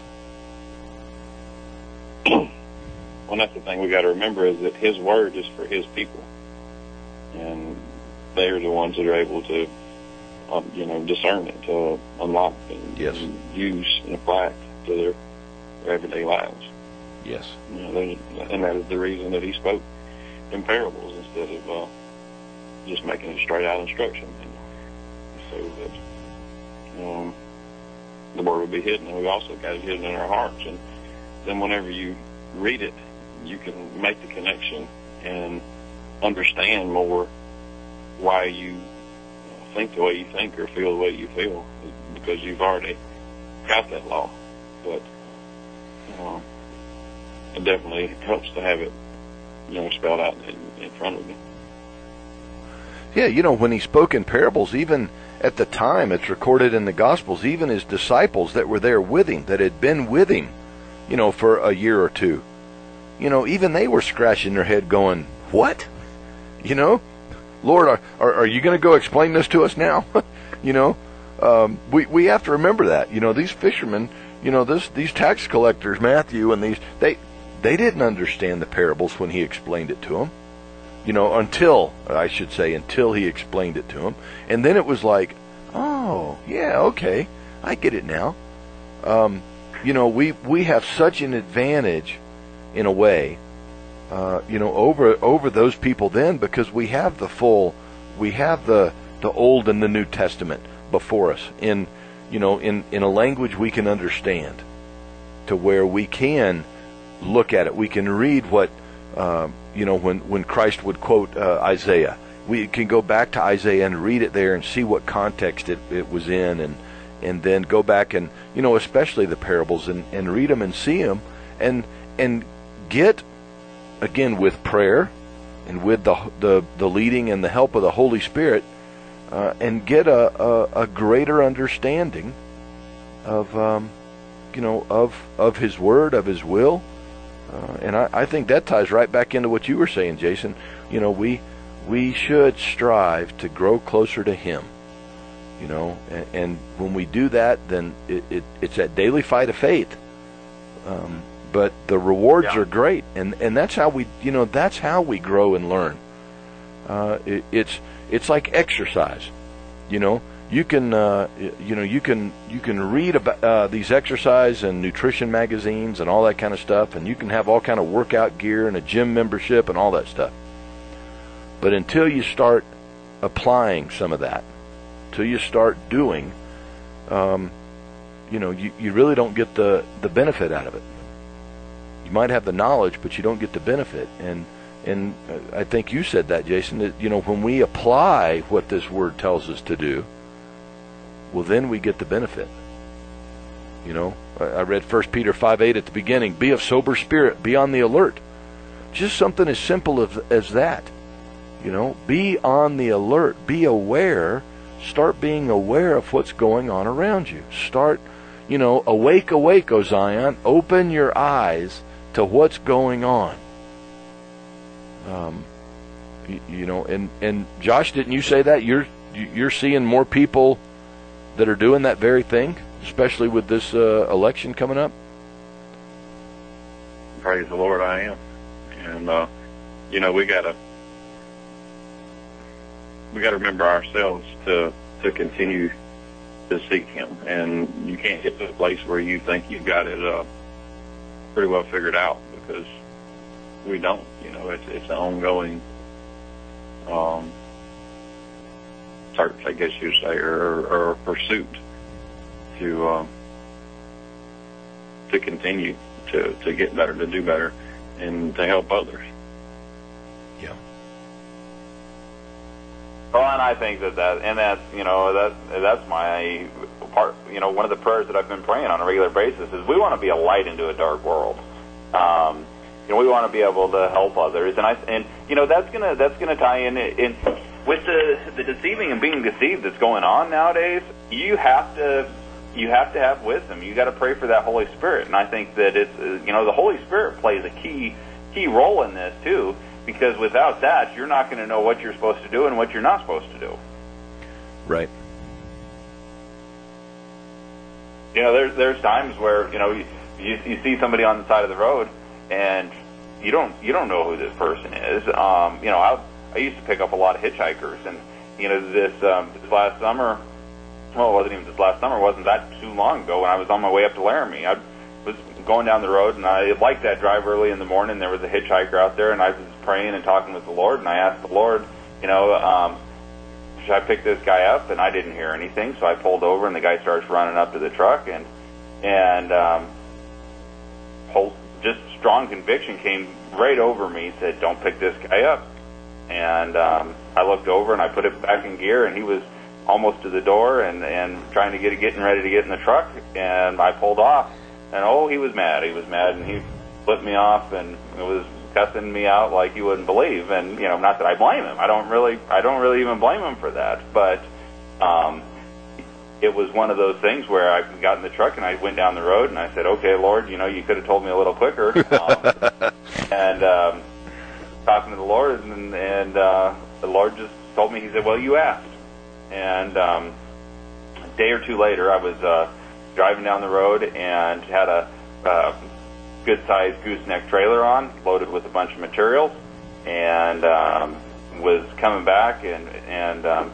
Well, that's the thing we got to remember, is that His Word is for His people, and they are the ones that are able to, um, you know, discern it, to unlock and, Yes. and use and apply it to their, their everyday lives. Yes. You know, they- and that is the reason that He spoke in parables instead of uh, just making it straight out instruction, and so that um, the Word would be hidden, and we also got it hidden in our hearts. And then whenever you read it, you can make the connection and understand more why you think the way you think or feel the way you feel, because you've already got that law. But uh, it definitely helps to have it, you know, spelled out in, in front of you. Yeah, you know, when He spoke in parables, even at the time it's recorded in the Gospels, even His disciples that were there with Him, that had been with Him, you know, for a year or two, you know, even they were scratching their head going, what? You know, Lord, are, are, are you going to go explain this to us now? You know, um, we, we have to remember that, you know, these fishermen, you know, this, these tax collectors, Matthew and these, they, they didn't understand the parables when He explained it to them, you know, until, I should say, until He explained it to them. And then it was like, oh, yeah, okay, I get it now. Um, you know, we, we have such an advantage in a way, uh, you know, over over those people then, because we have the full, we have the the Old and the New Testament before us in, you know, in, in a language we can understand, to where we can look at it. We can read what, uh, you know, when, when Christ would quote uh, Isaiah, we can go back to Isaiah and read it there and see what context it, it was in, and and then go back and, you know, especially the parables, and, and read them and see them, and and get, again, with prayer and with the the, the leading and the help of the Holy Spirit, uh, and get a, a, a greater understanding of, um, you know, of of His Word, of His will. Uh, and I, I think that ties right back into what you were saying, Jason. You know, we we should strive to grow closer to Him. You know, and, and when we do that, then it, it, it's that daily fight of faith. Um, but the rewards Yeah. are great, and, and that's how we, you know, that's how we grow and learn. Uh, it, it's it's like exercise. You know, you can, uh, you know, you can you can read about uh, these exercise and nutrition magazines and all that kind of stuff, and you can have all kind of workout gear and a gym membership and all that stuff. But until you start applying some of that, until you start doing, um, you know, you, you really don't get the, the benefit out of it. You might have the knowledge, but you don't get the benefit. And and I think you said that, Jason, that, you know, when we apply what this word tells us to do, well, then we get the benefit. You know, I read First Peter five eight at the beginning, be of sober spirit, be on the alert. Just something as simple as, as that. You know, be on the alert, be aware, start being aware of what's going on around you. Start, you know, awake, awake, O Zion, open your eyes to what's going on. Um, you, you know, and, and Josh, didn't you say that? You're, you're seeing more people that are doing that very thing, especially with this uh, election coming up? Praise the Lord, I am. And, uh, you know, we got to we got to remember ourselves to, to continue to seek Him. And you can't get to a place where you think you've got it uh, pretty well figured out, because we don't. You know, it's, it's an ongoing um, search, I guess you'd say, or, or a pursuit to um, to continue to, to get better, to do better, and to help others. Yeah. Well, and I think that that, and that's, you know, that that's my part. You know, one of the prayers that I've been praying on a regular basis is we want to be a light into a dark world. Um, you know, we want to be able to help others, and I, and you know, that's gonna that's gonna tie in in with the the deceiving and being deceived that's going on nowadays. You have to you have to have wisdom. You got to pray for that Holy Spirit, and I think that it's, you know, the Holy Spirit plays a key key role in this too. Because without that, you're not going to know what you're supposed to do and what you're not supposed to do. Right. You know, there's there's times where, you know, you, you you see somebody on the side of the road and you don't you don't know who this person is. Um, you know, I I used to pick up a lot of hitchhikers, and you know, this um, this last summer, well, it wasn't even this last summer. It wasn't that too long ago when I was on my way up to Laramie. I was going down the road, and I liked that drive early in the morning. There was a hitchhiker out there, and I was praying and talking with the Lord, and I asked the Lord, you know, um, should I pick this guy up? And I didn't hear anything, so I pulled over, and the guy starts running up to the truck, and and um, whole, just strong conviction came right over me. Said, "Don't pick this guy up." And um, I looked over, and I put it back in gear, and he was almost to the door, and and trying to get it, getting ready to get in the truck, and I pulled off. And oh, he was mad. He was mad, and he flipped me off, and it was cussing me out like you wouldn't believe. And you know, not that I blame him. I don't really, I don't really even blame him for that. But um, it was one of those things where I got in the truck and I went down the road, and I said, "Okay, Lord, you know, you could have told me a little quicker." Um, and um, talking to the Lord, and, and uh, the Lord just told me. He said, "Well, you asked." And um, a day or two later, I was Uh, driving down the road and had a uh, good-sized gooseneck trailer on, loaded with a bunch of materials, and um, was coming back and and um,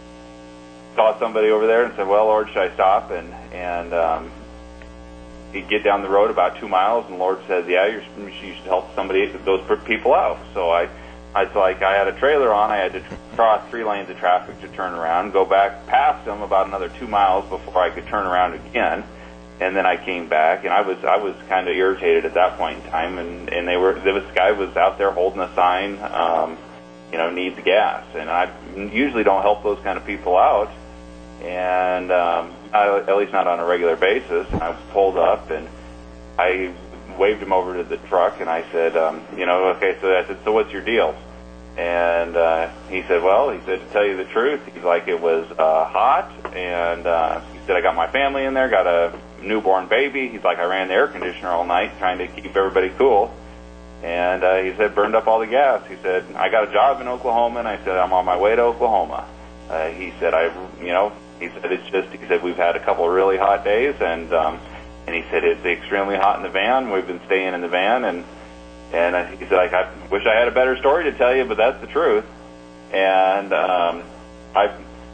saw somebody over there and said, "Well, Lord, should I stop?" And and um, he'd get down the road about two miles, and the Lord says, "Yeah, you're, you should help somebody, those people out." So I, I was like, I had a trailer on, I had to cross three lanes of traffic to turn around, go back past them about another two miles before I could turn around again, and then I came back, and I was I was kind of irritated at that point in time, and and they were this guy was out there holding a sign, um, you know, needs gas, and I usually don't help those kind of people out, and um, I, at least not on a regular basis. And I pulled up, and I waved him over to the truck, and I said, um, you know, okay, so I said, so what's your deal? And uh, he said, well, he said, to tell you the truth, he's like, it was uh, hot, and uh, he said, I got my family in there, got a newborn baby. He's like, I ran the air conditioner all night trying to keep everybody cool. And uh, he said, burned up all the gas. He said, I got a job in Oklahoma, and I said, I'm on my way to Oklahoma. Uh, he said, I, you know, he said, it's just, he said, we've had a couple of really hot days, and um, and he said, it's extremely hot in the van. We've been staying in the van, and And uh, he said, like, I wish I had a better story to tell you, but that's the truth. And um, I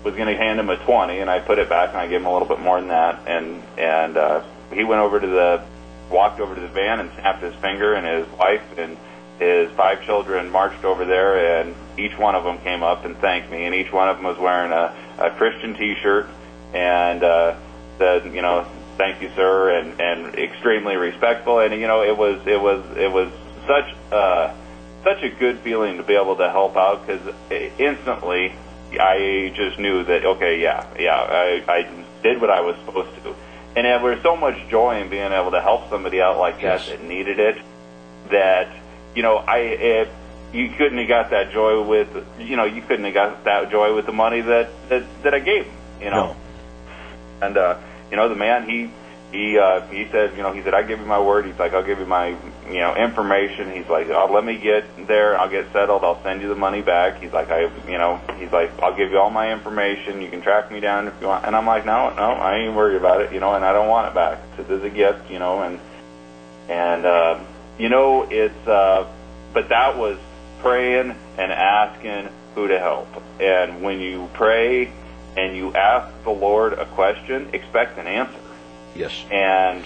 was going to hand him a twenty, and I put it back, and I gave him a little bit more than that, and and uh, he went over to the, walked over to the van and snapped his finger, and his wife and his five children marched over there, and each one of them came up and thanked me, and each one of them was wearing a, a Christian T-shirt, and uh, said, you know, thank you, sir, and, and extremely respectful, and you know, it was it was it was such uh, such a good feeling to be able to help out, because instantly I just knew that, okay, yeah, yeah, I, I did what I was supposed to, and there was so much joy in being able to help somebody out like Yes. that that needed it, that, you know, I if you couldn't have got that joy with, you know, you couldn't have got that joy with the money that that, that I gave him, you know, No. and uh, you know, the man, he he uh, he said, you know, he said, I give you my word. He's like, I'll give you my, you know, information. He's like, oh, let me get there. I'll get settled. I'll send you the money back. He's like, I, you know, he's like, I'll give you all my information. You can track me down if you want. And I'm like, no, no, I ain't worried about it, you know, and I don't want it back. This is a gift, you know, and and uh, you know, it's. Uh, but that was praying and asking who to help. And when you pray and you ask the Lord a question, expect an answer. Yes. And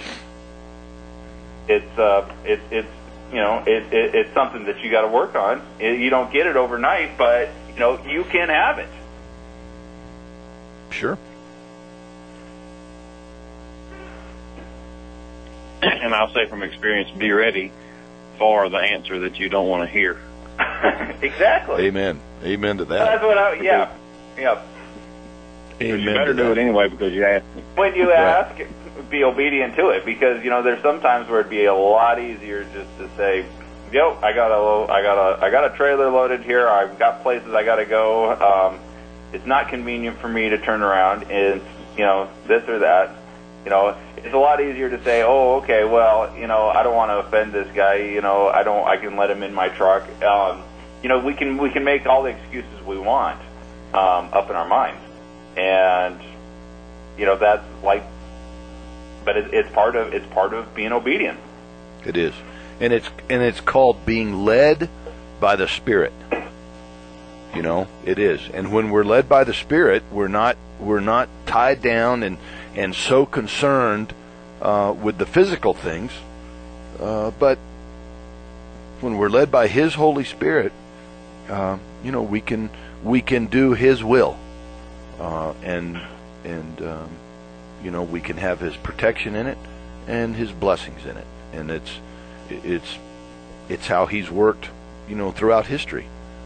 it's uh, it, it's you know it, it it's something that you got to work on. It, you don't get it overnight, but you know you can have it. Sure. And I'll say from experience, be ready for the answer that you don't want to hear. Exactly. Amen. Amen to that. That's what I yeah yeah. Amen. You better to do that. it anyway because you asked me. When you Right. ask, be obedient to it, because you know there's some times where it'd be a lot easier just to say, "Yo, I got a, lo- I got a, I got a trailer loaded here. I've got places I got to go. Um, it's not convenient for me to turn around. It's you know this or that. You know, it's a lot easier to say, oh, okay, well, you know, I don't want to offend this guy. You know, I don't, I can let him in my truck. Um, you know, we can we can make all the excuses we want um, up in our minds, and you know that's like. But it, it's part of it's part of being obedient. It is, and it's and it's called being led by the Spirit. You know, it is, and when we're led by the Spirit, we're not we're not tied down and and so concerned uh, with the physical things, uh, but when we're led by His Holy Spirit, uh, you know, we can we can do His will, uh, and and. Um, You know, we can have His protection in it and His blessings in it, and it's it's it's how He's worked, you know, throughout history.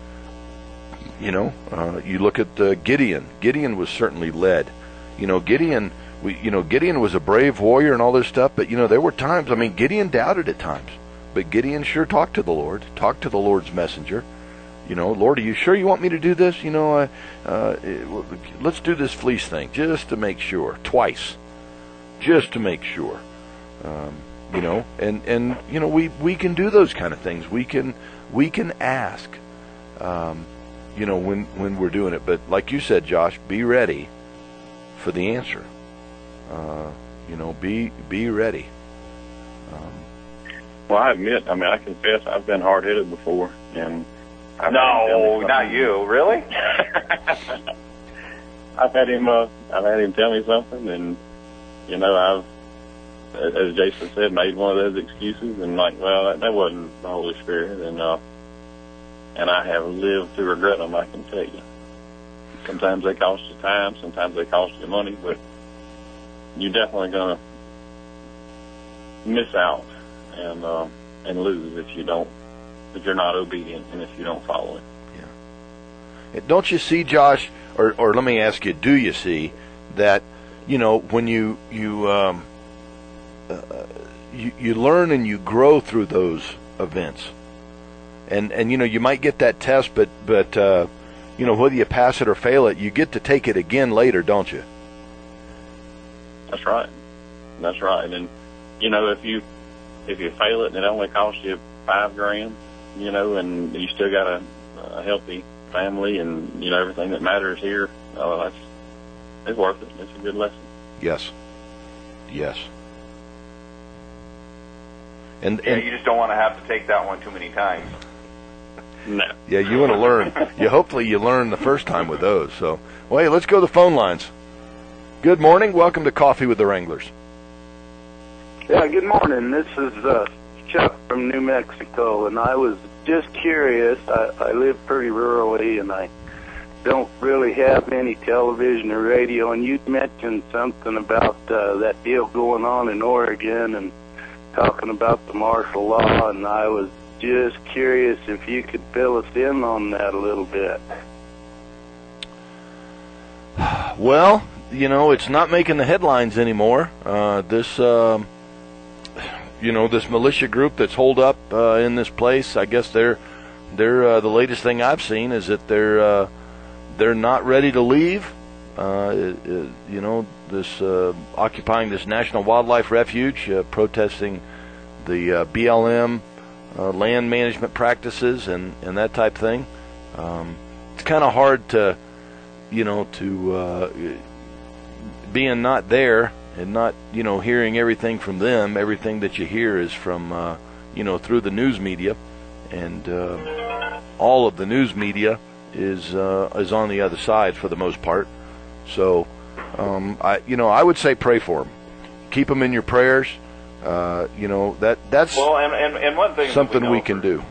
You know, uh, you look at uh, Gideon. Gideon was certainly led. You know, Gideon. We, you know, Gideon was a brave warrior and all this stuff, but you know, there were times. I mean, Gideon doubted at times, but Gideon sure talked to the Lord, talked to the Lord's messenger. You know, Lord, are you sure you want me to do this? You know, uh, uh, let's do this fleece thing just to make sure, twice, just to make sure. Um, you know, and, and you know, we, we can do those kind of things. We can we can ask, um, you know, when when we're doing it. But like you said, Josh, be ready for the answer. Uh, you know, be be ready. Um, Well, I admit, I mean, I confess, I've been hard-headed before, and I've No, not you. Really? I've had him. Uh, I've had him tell me something, and you know, I've, as Jason said, made one of those excuses, and like, well, that, that wasn't the Holy Spirit, and uh, and I have lived to regret them. I can tell you. Sometimes they cost you time, sometimes they cost you money, but you're definitely gonna miss out and uh, and lose if you don't. If you're not obedient and if you don't follow it. Yeah. Don't you see, Josh, or, or let me ask you, do you see that, you know, when you you um, uh, you, you learn and you grow through those events, and and you know you might get that test, but but uh, you know whether you pass it or fail it, you get to take it again later, don't you? That's right. That's right. And you know if you if you fail it and it only costs you five grand. You know, and you still got a, a healthy family, and you know everything that matters here. Uh, that's it's worth it. It's a good lesson. Yes. Yes. And, Yeah, and you just don't want to have to take that one too many times. No. Yeah, you want to learn. You hopefully you learn the first time with those. So, well, hey, let's go to the phone lines. Good morning. Welcome to Coffee with the Wranglers. Yeah, good morning. This is uh, Chuck from New Mexico, and I was just curious. I, I live pretty rurally, and I don't really have any television or radio, and you mentioned something about uh, that deal going on in Oregon and talking about the martial law, and I was just curious if you could fill us in on that a little bit. Well, you know, it's not making the headlines anymore. Uh, this, um, you know, this militia group that's holed up uh, in this place, I guess they're, they're uh, the latest thing I've seen is that they're uh, they're not ready to leave. Uh, it, it, you know, this uh, occupying this National Wildlife Refuge, uh, protesting the uh, B L M uh, land management practices and, and that type of thing. Um, it's kind of hard to, you know, to uh, being not there and not, you know, hearing everything from them. Everything that you hear is from, uh, you know, through the news media, and uh, all of the news media is uh, is on the other side for the most part. So, um, I, you know, I would say pray for them, keep them in your prayers. Uh, you know, that that's well, and, and, and one thing something we, we can do.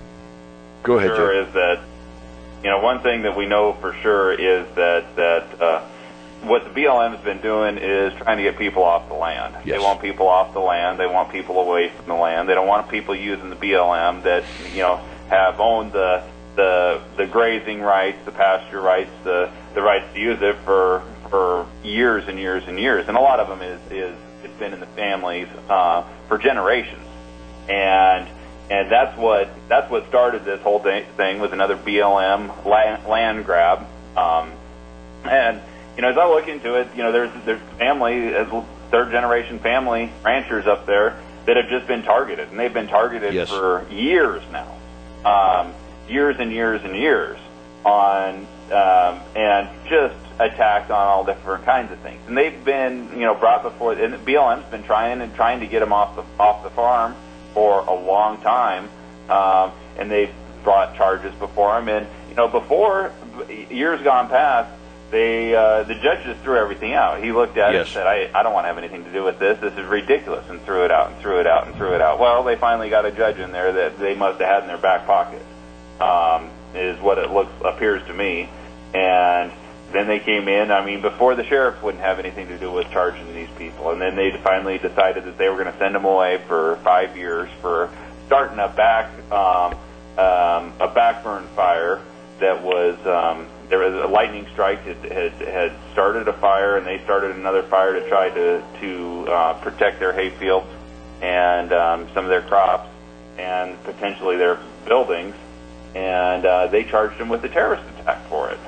Go ahead, sure Joe. Is that, you know, one thing that we know for sure is that that uh, what the B L M has been doing is trying to get people off the land. Yes. They want people off the land. They want people away from the land. They don't want people using the B L M that, you know, have owned the the the grazing rights, the pasture rights, the the rights to use it for for years and years and years. And a lot of them is is it's been in the families uh, for generations. And and that's what that's what started this whole thing with another B L M land, land grab. Um, and you know, as I look into it, you know, there's there's family, third generation family ranchers up there that have just been targeted, and they've been targeted Yes. for years now, um, years and years and years on, um, and just attacked on all different kinds of things. And they've been, you know, brought before, and the B L M's been trying and trying to get them off the off the farm for a long time, um, and they've brought charges before them. And you know, before years gone past, they uh, the judge just threw everything out. He looked at Yes. it and said, I, I don't want to have anything to do with this. This is ridiculous, and threw it out and threw it out and threw it out. Well, they finally got a judge in there that they must have had in their back pocket, um, is what it looks appears to me. And then they came in. I mean, before the sheriff wouldn't have anything to do with charging these people, and then they finally decided that they were going to send them away for five years for starting a back um, um, a backburn fire that was. Um, There was a lightning strike had, had had started a fire, and they started another fire to try to to uh, protect their hay fields and um, some of their crops and potentially their buildings. And uh, they charged them with a terrorist attack for it.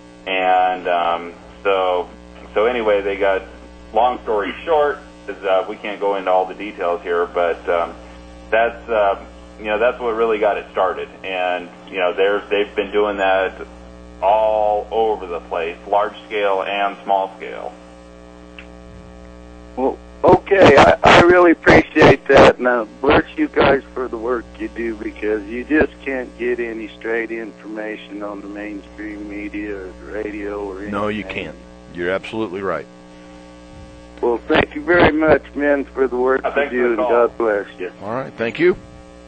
And um, so so anyway, they got. Long story short, is uh, we can't go into all the details here, but um, that's uh, you know that's what really got it started. And you know there's they've been doing that all over the place, large scale and small scale. Well, okay, I, I really appreciate that, and I bless you guys for the work you do, because you just can't get any straight information on the mainstream media or the radio or anything. No, you can't. You're absolutely right. Well, thank you very much, men, for the work Uh, you thanks for do, the and call. God bless you. All right, thank you.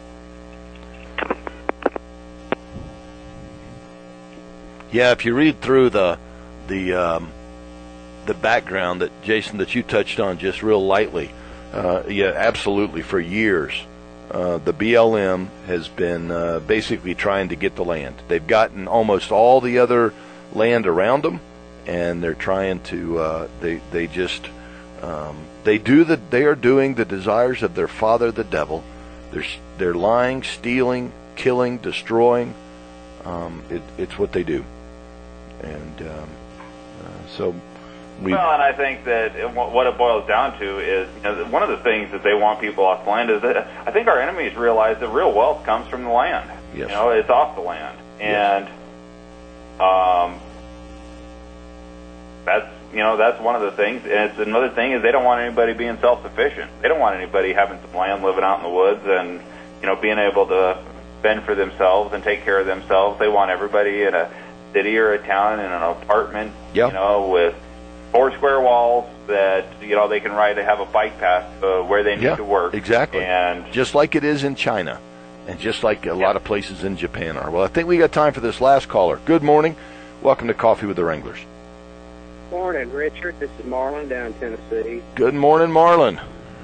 Yeah, if you read through the the um, the background that Jason that you touched on just real lightly, uh, yeah, absolutely. For years, uh, the B L M has been uh, basically trying to get the land. They've gotten almost all the other land around them, and they're trying to. Uh, they they just um, they do the they are doing the desires of their father, the devil. They're they're lying, stealing, killing, destroying. Um, it, it's what they do. And um, uh, so we. Well, and I think that it, what it boils down to is, you know, one of the things that they want people off the land is that I think our enemies realize that real wealth comes from the land. Yes. You know, it's off the land, and Yes. um, that's you know that's one of the things. And it's another thing is they don't want anybody being self-sufficient. They don't want anybody having some land, living out in the woods, and you know being able to fend for themselves and take care of themselves. They want everybody in a city or a town in an apartment, Yep. you know, with four square walls that, you know, they can ride to have a bike path uh, where they need Yeah, to work. exactly. And Just like it is in China, and just like a lot of places in Japan are. Well, I think we got time for this last caller. Good morning. Welcome to Coffee with the Wranglers. Morning, Richard. This is Marlon down in Tennessee. Good morning, Marlon.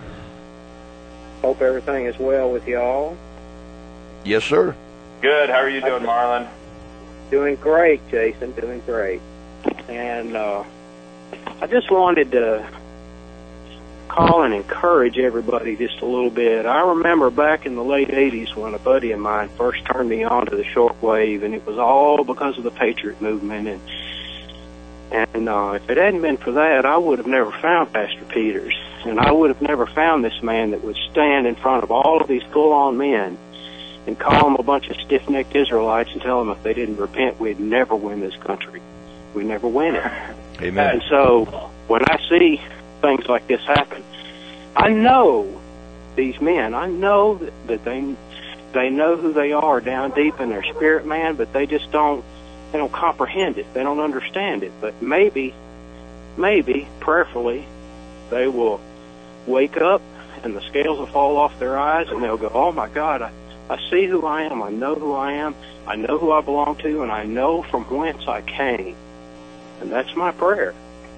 Hope everything is well with y'all. Yes, sir. good. How are you doing, Marlon? Doing great, Jason. Doing great. And uh, I just wanted to call and encourage everybody just a little bit. I remember back in the late eighties when a buddy of mine first turned me on to the shortwave, and it was all because of the Patriot movement. And and uh, if it hadn't been for that, I would have never found Pastor Peters, and I would have never found this man that would stand in front of all of these full-on men and call them a bunch of stiff-necked Israelites and tell them if they didn't repent, we'd never win this country. We'd never win it. Amen. And so when I see things like this happen, I know these men. I know that, that they they know who they are down deep in their spirit, man, but they just don't they don't comprehend it. They don't understand it. But maybe, maybe, prayerfully, they will wake up and the scales will fall off their eyes and they'll go, oh, my God, I, I see who I am. I know who I am. I know who I belong to, and I know from whence I came. And that's my prayer.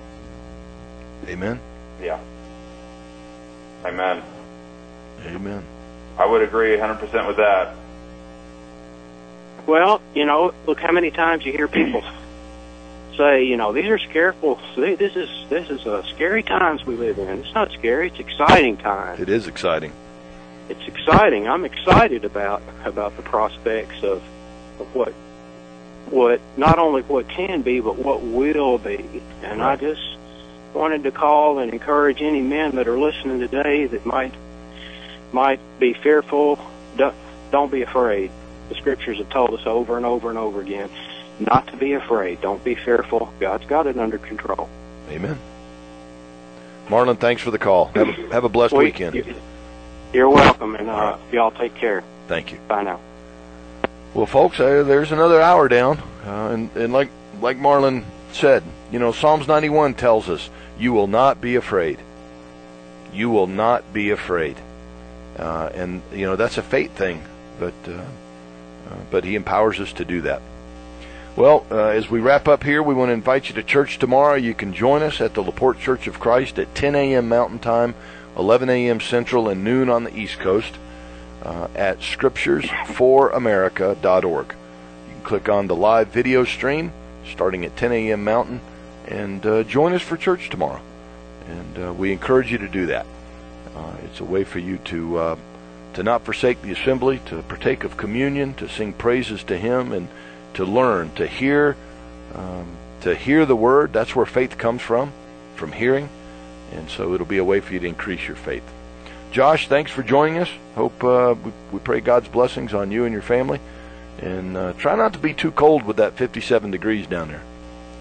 Amen. Yeah. Amen. Amen. I would agree one hundred percent with that. Well, you know, look how many times you hear people say, you know, these are scareful. This is this is uh, scary times we live in. It's not scary. It's exciting times. It is exciting. It's exciting. I'm excited about about the prospects of of what what not only what can be, but what will be. And I just wanted to call and encourage any men that are listening today that might might be fearful. Don't, don't be afraid. The scriptures have told us over and over and over again not to be afraid. Don't be fearful. God's got it under control. Amen. Marlon, thanks for the call. Have a, have a blessed We- weekend. you- You're welcome, and uh, y'all take care. Thank you. Bye now. Well, folks, uh, there's another hour down, uh, and, and like like Marlon said, you know, Psalms ninety-one tells us, you will not be afraid. You will not be afraid. Uh, and, you know, that's a faith thing, but uh, uh, but he empowers us to do that. Well, uh, as we wrap up here, we want to invite you to church tomorrow. You can join us at the LaPorte Church of Christ at ten a.m. Mountain Time, eleven a.m. Central, and noon on the East Coast uh, at scriptures for america dot org. You can click on the live video stream starting at ten a.m. Mountain and uh, join us for church tomorrow. And uh, we encourage you to do that. Uh, it's a way for you to uh, to not forsake the assembly, to partake of communion, to sing praises to Him, and to learn, to hear, um, to hear the Word. That's where faith comes from, from hearing. And so it'll be a way for you to increase your faith. Josh, thanks for joining us. Hope uh, we, we pray God's blessings on you and your family. And uh, try not to be too cold with that fifty-seven degrees down there.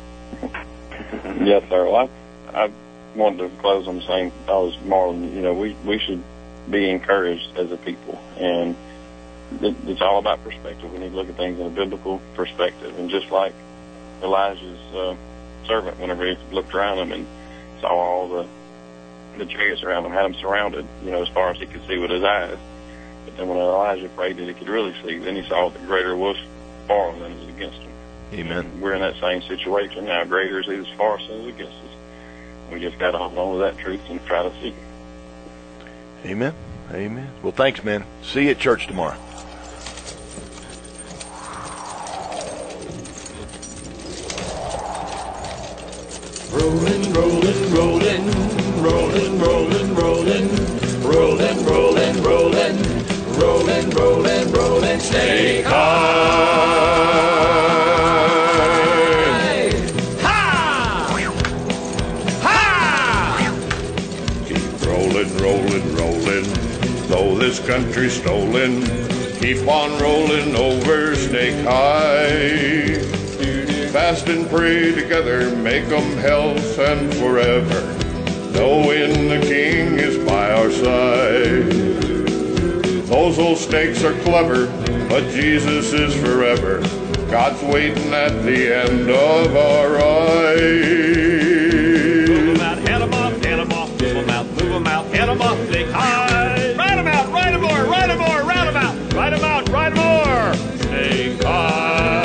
Yes, sir. Well, I, I wanted to close on the same thought as Marlon. You know, we, we should be encouraged as a people. And it, it's all about perspective. We need to look at things in a biblical perspective. And just like Elijah's uh, servant, whenever he looked around him and saw all the the chariots around him, had him surrounded, you know, as far as he could see with his eyes. But then when Elijah prayed that he could really see, then he saw that greater was for him than was against him. Amen. And we're in that same situation now. Greater is he that's for us than is against us. We just got to hold on to that truth and try to see. Amen. Amen. Well, thanks, man. See you at church tomorrow. Rolling, rolling, rolling, rolling, rolling, rolling, rolling, rolling, rolling, rolling, rolling, rolling, stay high. Ha! Ha! Keep rolling, rolling, rolling, though this country's stolen. Keep on rolling over Snake High. Fast and pray together, make 'em health and forever, knowing the King is by our side. Those little snakes are clever, but Jesus is forever. God's waiting at the end of our ride. Move 'em out, head 'em off, head 'em off, move 'em out, move 'em out, head 'em off, snake high. Ride 'em out, ride 'em more, ride 'em more, ride 'em out, ride 'em out, ride 'em more, snake high.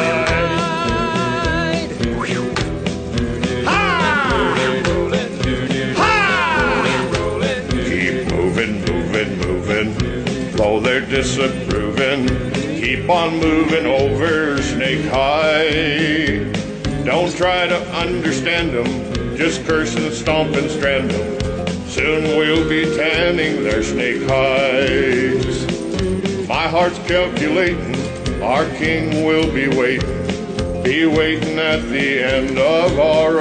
Though they're disapproving, keep on moving over Snake High. Don't try to understand them, just curse and stomp and strand them. Soon we'll be tanning their snake hides. My heart's calculating, our king will be waiting, be waiting at the end of our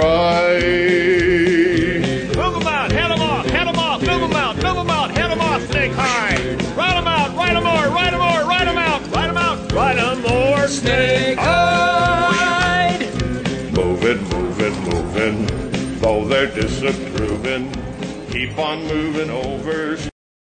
ride. Move 'em out, head 'em off, head 'em off, move 'em out, move 'em out, head 'em off, snake high. Ride 'em out, ride 'em more, ride 'em more, ride 'em out, ride 'em out, ride 'em more, snake high. Moving, moving, moving, though they're disapproving, keep on moving over.